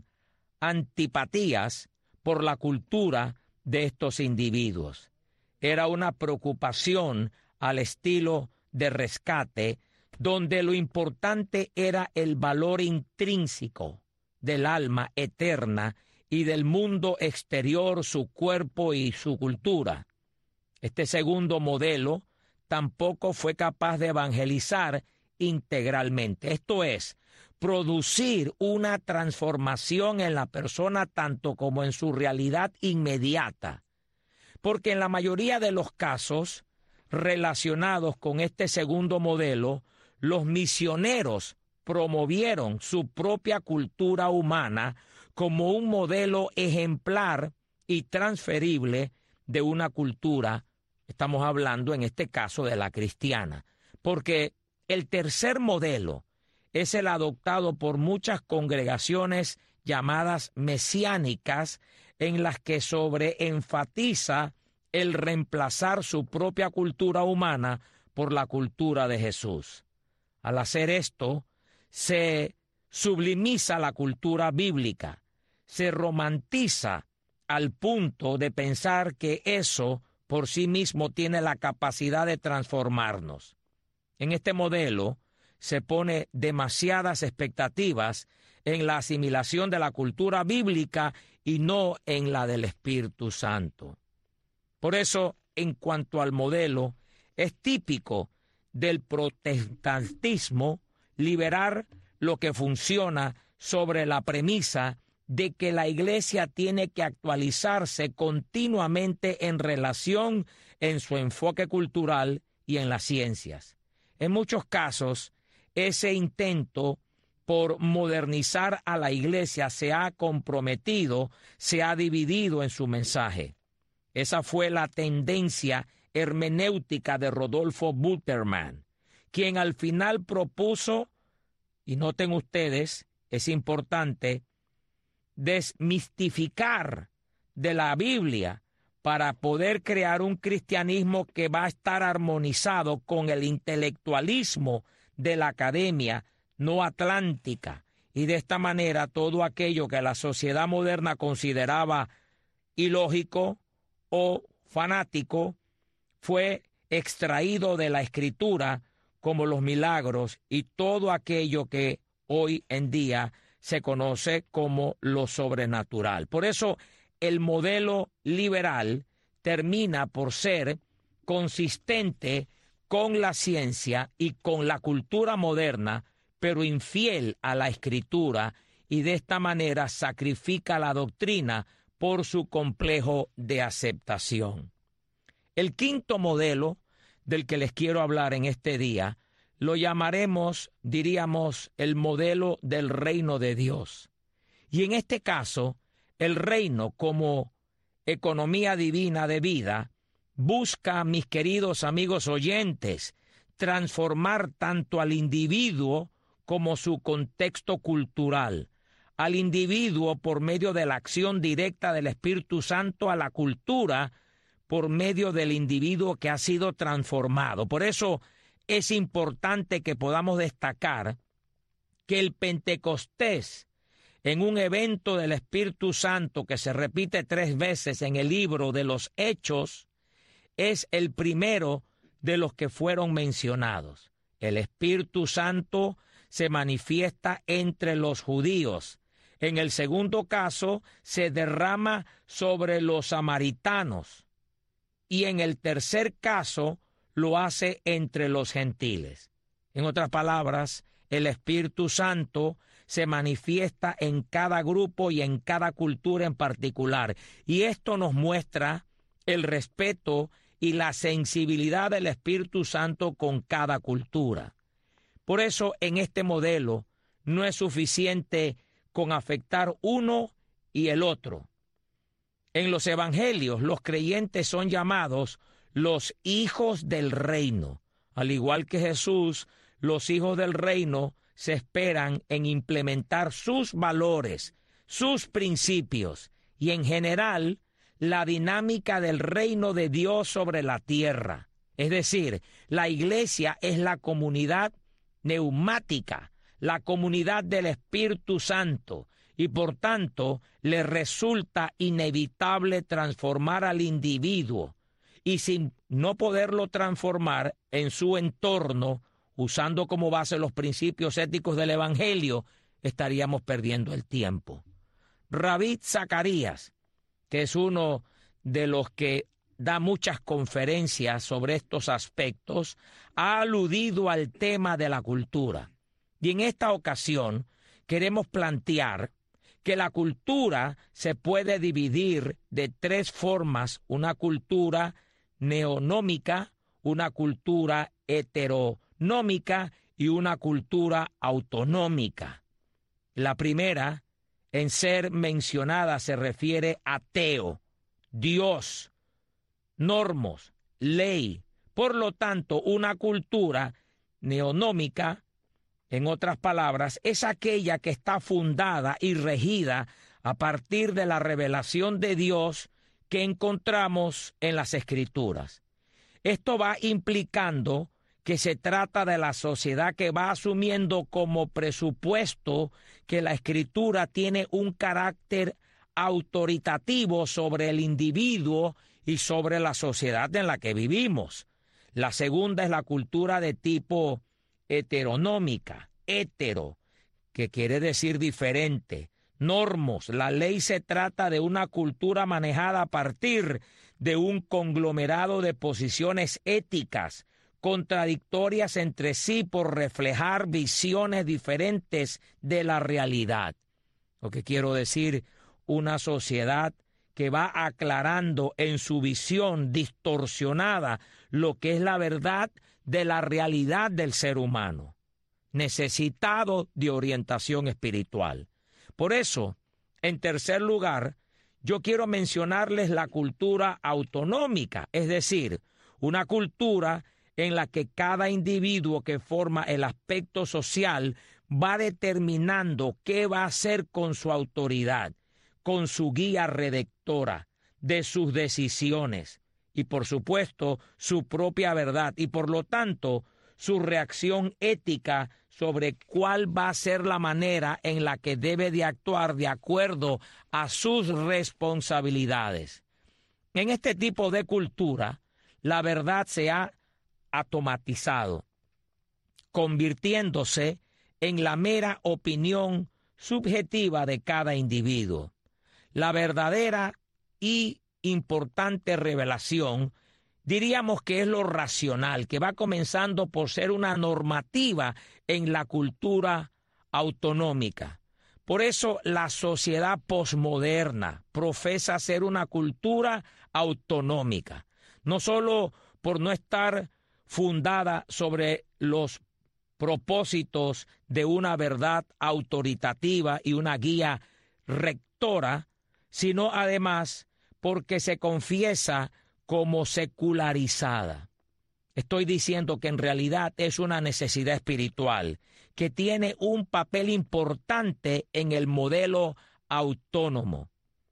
Speaker 13: antipatías por la cultura de estos individuos. Era una preocupación al estilo de Rescate, donde lo importante era el valor intrínseco del alma eterna y del mundo exterior, su cuerpo y su cultura. Este segundo modelo tampoco fue capaz de evangelizar integralmente, esto es, producir una transformación en la persona tanto como en su realidad inmediata, porque en la mayoría de los casos relacionados con este segundo modelo, los misioneros promovieron su propia cultura humana como un modelo ejemplar y transferible de una cultura, estamos hablando en este caso de la cristiana, porque el tercer modelo es el adoptado por muchas congregaciones llamadas mesiánicas, en las que sobreenfatiza el reemplazar su propia cultura humana por la cultura de Jesús. Al hacer esto, se sublimiza la cultura bíblica, se romantiza al punto de pensar que eso por sí mismo tiene la capacidad de transformarnos. En este modelo se pone demasiadas expectativas en la asimilación de la cultura bíblica y no en la del Espíritu Santo. Por eso, en cuanto al modelo, es típico del protestantismo liberar lo que funciona sobre la premisa de que la Iglesia tiene que actualizarse continuamente en relación en su enfoque cultural y en las ciencias. En muchos casos, ese intento por modernizar a la Iglesia se ha comprometido, se ha dividido en su mensaje. Esa fue la tendencia hermenéutica de Rodolfo Bultermann, quien al final propuso, y noten ustedes, es importante, desmistificar de la Biblia para poder crear un cristianismo que va a estar armonizado con el intelectualismo de la academia no atlántica, y de esta manera todo aquello que la sociedad moderna consideraba ilógico o fanático fue extraído de la Escritura, como los milagros y todo aquello que hoy en día se conoce como lo sobrenatural. Por eso el modelo liberal termina por ser consistente con la ciencia y con la cultura moderna, pero infiel a la Escritura, y de esta manera sacrifica la doctrina por su complejo de aceptación. El quinto modelo del que les quiero hablar en este día lo llamaremos, diríamos, el modelo del reino de Dios. Y en este caso, el reino como economía divina de vida busca, mis queridos amigos oyentes, transformar tanto al individuo como su contexto cultural, al individuo por medio de la acción directa del Espíritu Santo, a la cultura por medio del individuo que ha sido transformado. Por eso es importante que podamos destacar que el Pentecostés, en un evento del Espíritu Santo que se repite tres veces en el libro de los Hechos, es el primero de los que fueron mencionados. El Espíritu Santo se manifiesta entre los judíos. En el segundo caso, se derrama sobre los samaritanos. Y en el tercer caso, lo hace entre los gentiles. En otras palabras, el Espíritu Santo se manifiesta en cada grupo y en cada cultura en particular. Y esto nos muestra el respeto y la sensibilidad del Espíritu Santo con cada cultura. Por eso, en este modelo, no es suficiente con afectar uno y el otro. En los evangelios, los creyentes son llamados los hijos del reino. Al igual que Jesús, los hijos del reino se esperan en implementar sus valores, sus principios y, en general, la dinámica del reino de Dios sobre la tierra. Es decir, la iglesia es la comunidad neumática, la comunidad del Espíritu Santo, y por tanto le resulta inevitable transformar al individuo, y sin no poderlo transformar en su entorno, usando como base los principios éticos del Evangelio, estaríamos perdiendo el tiempo. Rabí Zacarías, que es uno de los que da muchas conferencias sobre estos aspectos, ha aludido al tema de la cultura. Y en esta ocasión queremos plantear que la cultura se puede dividir de tres formas: una cultura neonómica, una cultura heteronómica y una cultura autonómica. La primera, en ser mencionada, se refiere a teo, Dios, normos, ley. Por lo tanto, una cultura neonómica, en otras palabras, es aquella que está fundada y regida a partir de la revelación de Dios que encontramos en las Escrituras. Esto va implicando que se trata de la sociedad que va asumiendo como presupuesto que la Escritura tiene un carácter autoritativo sobre el individuo y sobre la sociedad en la que vivimos. La segunda es la cultura de tipo heteronómica, hetero, que quiere decir diferente. Normos, la ley se trata de una cultura manejada a partir de un conglomerado de posiciones éticas, contradictorias entre sí por reflejar visiones diferentes de la realidad. Lo que quiero decir, una sociedad que va aclarando en su visión distorsionada lo que es la verdad de la realidad del ser humano, necesitado de orientación espiritual. Por eso, en tercer lugar, yo quiero mencionarles la cultura autonómica, es decir, una cultura en la que cada individuo que forma el aspecto social va determinando qué va a hacer con su autoridad, con su guía redactora de sus decisiones y, por supuesto, su propia verdad y, por lo tanto, su reacción ética sobre cuál va a ser la manera en la que debe de actuar de acuerdo a sus responsabilidades. En este tipo de cultura, la verdad se ha automatizado, convirtiéndose en la mera opinión subjetiva de cada individuo. La verdadera y importante revelación, diríamos que es lo racional, que va comenzando por ser una normativa en la cultura autonómica. Por eso la sociedad posmoderna profesa ser una cultura autonómica, no solo por no estar fundada sobre los propósitos de una verdad autoritativa y una guía rectora, sino además porque se confiesa como secularizada. Estoy diciendo que en realidad es una necesidad espiritual que tiene un papel importante en el modelo autónomo.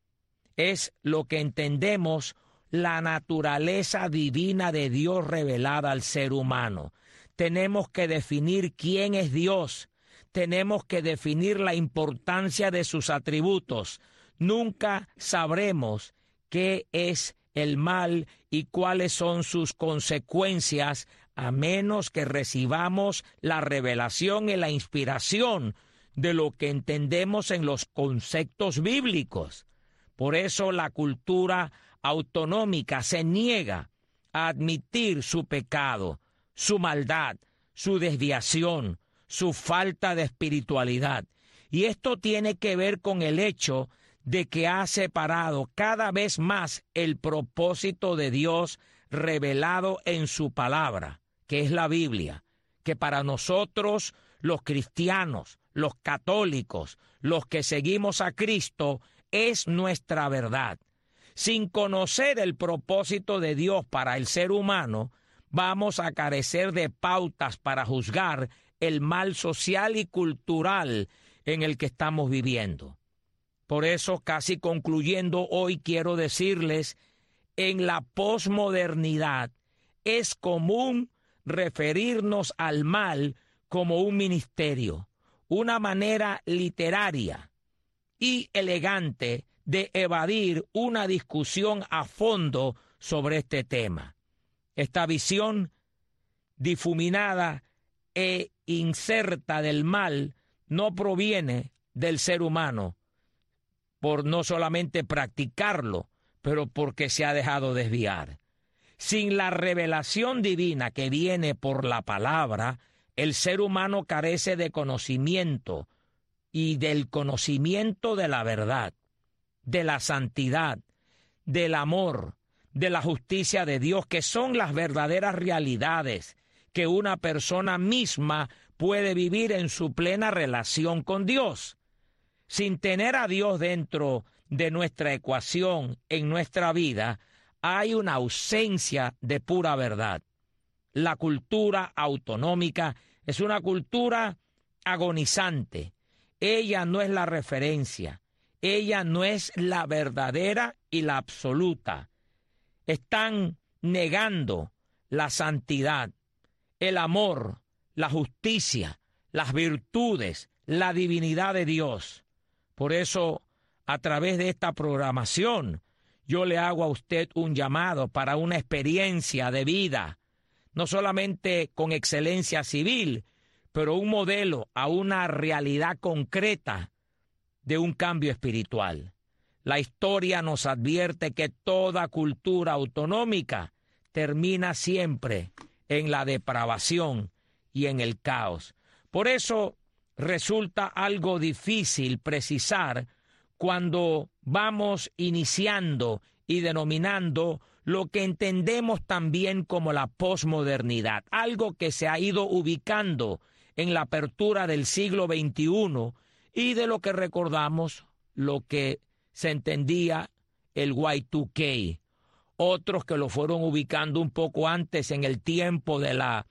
Speaker 13: Es lo que entendemos la naturaleza divina de Dios revelada al ser humano. Tenemos que definir quién es Dios. Tenemos que definir la importancia de sus atributos. Nunca sabremos qué es el mal y cuáles son sus consecuencias a menos que recibamos la revelación y la inspiración de lo que entendemos en los conceptos bíblicos. Por eso la cultura autonómica se niega a admitir su pecado, su maldad, su desviación, su falta de espiritualidad. Y esto tiene que ver con el hecho de que ha separado cada vez más el propósito de Dios revelado en su palabra, que es la Biblia, que para nosotros los cristianos, los católicos, los que seguimos a Cristo, es nuestra verdad. Sin conocer el propósito de Dios para el ser humano, vamos a carecer de pautas para juzgar el mal social y cultural en el que estamos viviendo. Por eso, casi concluyendo hoy, quiero decirles, en la posmodernidad es común referirnos al mal como un ministerio, una manera literaria y elegante de evadir una discusión a fondo sobre este tema. Esta visión difuminada e incerta del mal no proviene del ser humano por no solamente practicarlo, pero porque se ha dejado desviar. Sin la revelación divina que viene por la palabra, el ser humano carece de conocimiento y del conocimiento de la verdad, de la santidad, del amor, de la justicia de Dios, que son las verdaderas realidades que una persona misma puede vivir en su plena relación con Dios. Sin tener a Dios dentro de nuestra ecuación en nuestra vida, hay una ausencia de pura verdad. La cultura autonómica es una cultura agonizante. Ella no es la referencia. Ella no es la verdadera y la absoluta. Están negando la santidad, el amor, la justicia, las virtudes, la divinidad de Dios. Por eso, a través de esta programación, yo le hago a usted un llamado para una experiencia de vida, no solamente con excelencia civil, pero un modelo a una realidad concreta de un cambio espiritual. La historia nos advierte que toda cultura autonómica termina siempre en la depravación y en el caos. Por eso resulta algo difícil precisar cuando vamos iniciando y denominando lo que entendemos también como la posmodernidad, algo que se ha ido ubicando en la apertura del siglo veintiuno y de lo que recordamos lo que se entendía el Y dos K. Otros que lo fueron ubicando un poco antes en el tiempo de la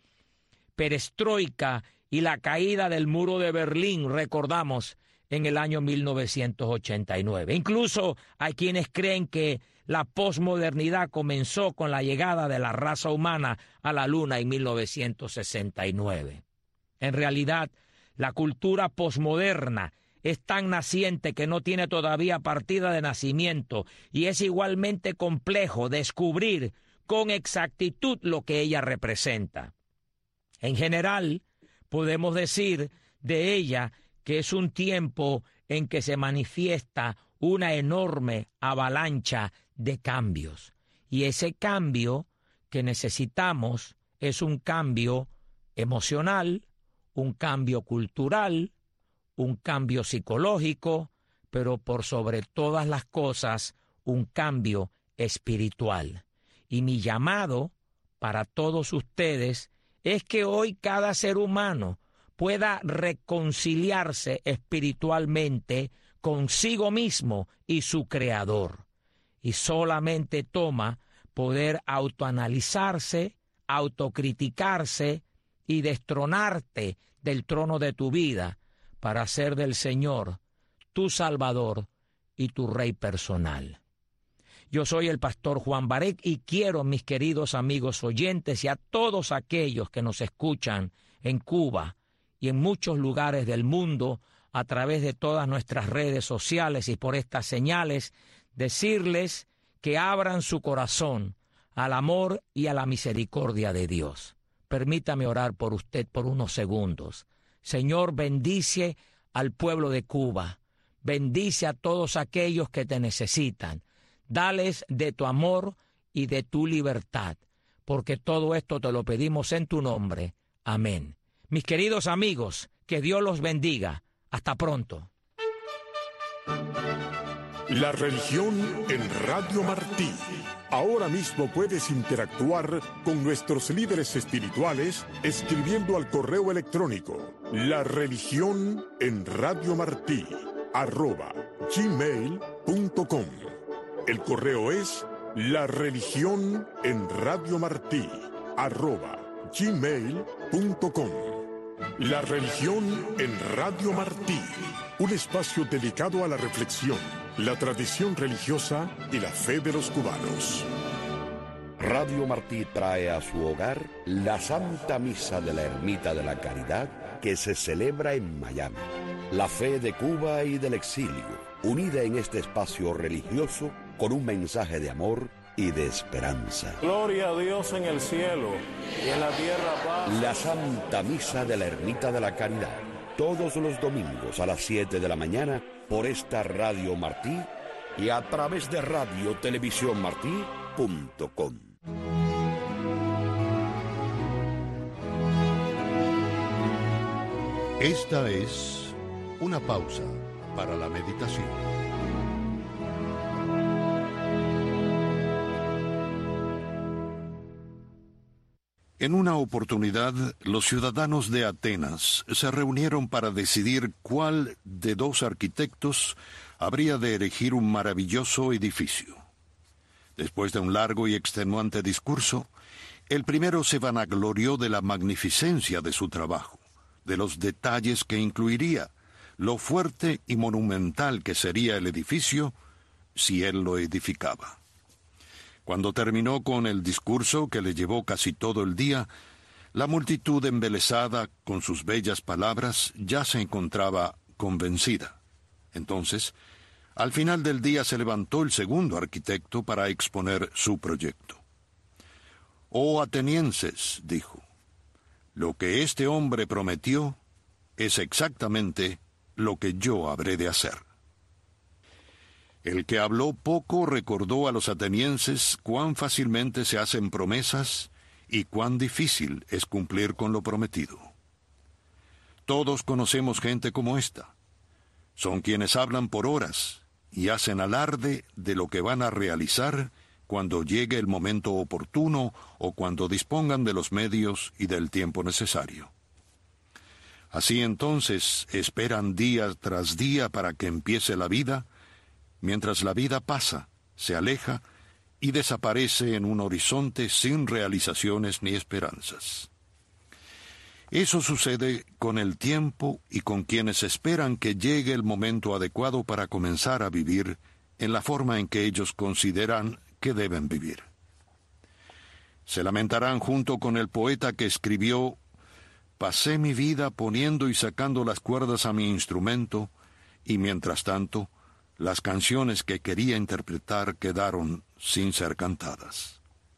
Speaker 13: perestroika y la caída del muro de Berlín, recordamos, en el año mil novecientos ochenta y nueve. Incluso hay quienes creen que la posmodernidad comenzó con la llegada de la raza humana a la Luna en mil novecientos sesenta y nueve. En realidad, la cultura posmoderna es tan naciente que no tiene todavía partida de nacimiento y es igualmente complejo descubrir con exactitud lo que ella representa. En general, podemos decir de ella que es un tiempo en que se manifiesta una enorme avalancha de cambios. Y ese cambio que necesitamos es un cambio emocional, un cambio cultural, un cambio psicológico, pero por sobre todas las cosas, un cambio espiritual. Y mi llamado para todos ustedes es que hoy cada ser humano pueda reconciliarse espiritualmente consigo mismo y su Creador. Y solamente toma poder autoanalizarse, autocriticarse y destronarte del trono de tu vida para hacer del Señor tu Salvador y tu Rey personal. Yo soy el pastor Juan Barek y quiero, mis queridos amigos oyentes y a todos aquellos que nos escuchan en Cuba y en muchos lugares del mundo a través de todas nuestras redes sociales y por estas señales, decirles que abran su corazón al amor y a la misericordia de Dios. Permítame orar por usted por unos segundos. Señor, bendice al pueblo de Cuba. Bendice a todos aquellos que te necesitan. Dales de tu amor y de tu libertad, porque todo esto te lo pedimos en tu nombre. Amén. Mis queridos amigos, que Dios los bendiga. Hasta pronto.
Speaker 1: La religión en Radio Martí. Ahora mismo puedes interactuar con nuestros líderes espirituales escribiendo al correo electrónico la religión en Radio Martí arroba gmail punto com. El correo es la religión en Radio Martí arroba gmail punto com. La religión en Radio Martí, un espacio dedicado a la reflexión, la tradición religiosa y la fe de los cubanos.
Speaker 14: Radio Martí trae a su hogar la Santa Misa de la Ermita de la Caridad que se celebra en Miami. La fe de Cuba y del exilio, unida en este espacio religioso con un mensaje de amor y de esperanza.
Speaker 15: Gloria a Dios en el cielo y en la tierra paz.
Speaker 14: La Santa Misa de la Ermita de la Caridad, todos los domingos a las siete de la mañana por esta Radio Martí y a través de radio televisión martí punto com.
Speaker 10: Esta es una pausa para la meditación. En una oportunidad, los ciudadanos de Atenas se reunieron para decidir cuál de dos arquitectos habría de erigir un maravilloso edificio. Después de un largo y extenuante discurso, el primero se vanaglorió de la magnificencia de su trabajo, de los detalles que incluiría, lo fuerte y monumental que sería el edificio si él lo edificaba. Cuando terminó con el discurso que le llevó casi todo el día, la multitud embelesada con sus bellas palabras ya se encontraba convencida. Entonces, al final del día se levantó el segundo arquitecto para exponer su proyecto. «Oh atenienses», dijo, «lo que este hombre prometió es exactamente lo que yo habré de hacer». El que habló poco recordó a los atenienses cuán fácilmente se hacen promesas y cuán difícil es cumplir con lo prometido. Todos conocemos gente como esta. Son quienes hablan por horas y hacen alarde de lo que van a realizar cuando llegue el momento oportuno o cuando dispongan de los medios y del tiempo necesario. Así entonces esperan día tras día para que empiece la vida, mientras la vida pasa, se aleja y desaparece en un horizonte sin realizaciones ni esperanzas. Eso sucede con el tiempo y con quienes esperan que llegue el momento adecuado para comenzar a vivir en la forma en que ellos consideran que deben vivir. Se lamentarán junto con el poeta que escribió: «Pasé mi vida poniendo y sacando las cuerdas a mi instrumento, y mientras tanto, las canciones que quería interpretar quedaron sin ser cantadas».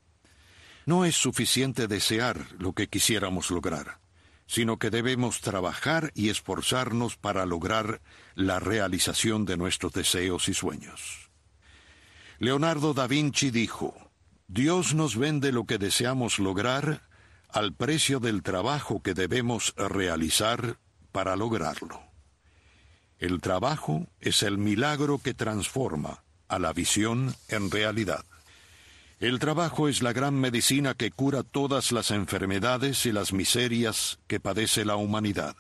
Speaker 10: No es suficiente desear lo que quisiéramos lograr, sino que debemos trabajar y esforzarnos para lograr la realización de nuestros deseos y sueños. Leonardo da Vinci dijo: «Dios nos vende lo que deseamos lograr al precio del trabajo que debemos realizar para lograrlo». El trabajo es el milagro que transforma a la visión en realidad. El trabajo es la gran medicina que cura todas las enfermedades y las miserias que padece la humanidad.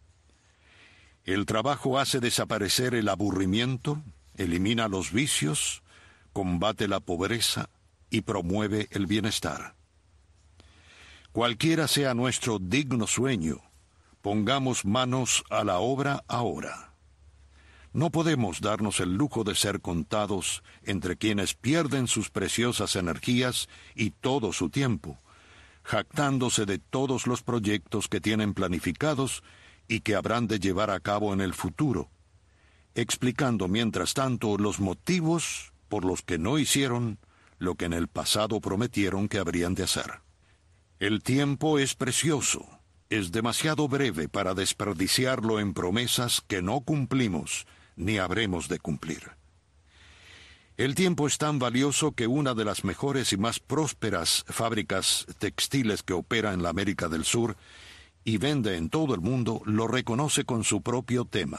Speaker 10: El trabajo hace desaparecer el aburrimiento, elimina los vicios, combate la pobreza y promueve el bienestar. Cualquiera sea nuestro digno sueño, pongamos manos a la obra ahora. No podemos darnos el lujo de ser contados entre quienes pierden sus preciosas energías y todo su tiempo, jactándose de todos los proyectos que tienen planificados y que habrán de llevar a cabo en el futuro, explicando mientras tanto los motivos por los que no hicieron lo que en el pasado prometieron que habrían de hacer. El tiempo es precioso, es demasiado breve para desperdiciarlo en promesas que no cumplimos ni habremos de cumplir. El tiempo es tan valioso que una de las mejores y más prósperas fábricas textiles que opera en la América del Sur y vende en todo el mundo lo reconoce con su propio tema.